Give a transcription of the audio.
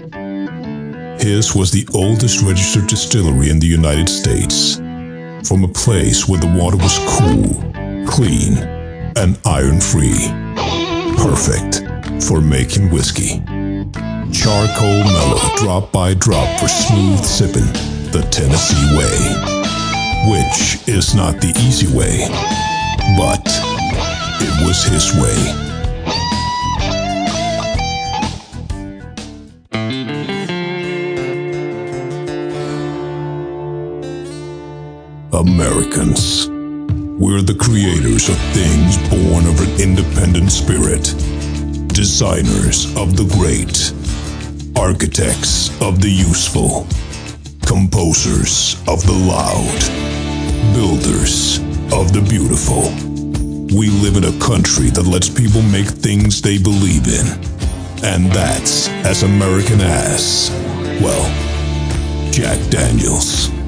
His was the oldest registered distillery in the United States, from a place where the water was cool, clean, and iron-free. Perfect for making whiskey. Charcoal mellow drop by drop for smooth sipping the Tennessee way. Which is not the easy way, but it was his way. Americans. We're the creators of things born of an independent spirit. Designers of the great. Architects of the useful. Composers of the loud. Builders of the beautiful. We live in a country that lets people make things they believe in. And that's as American as, well, Jack Daniels.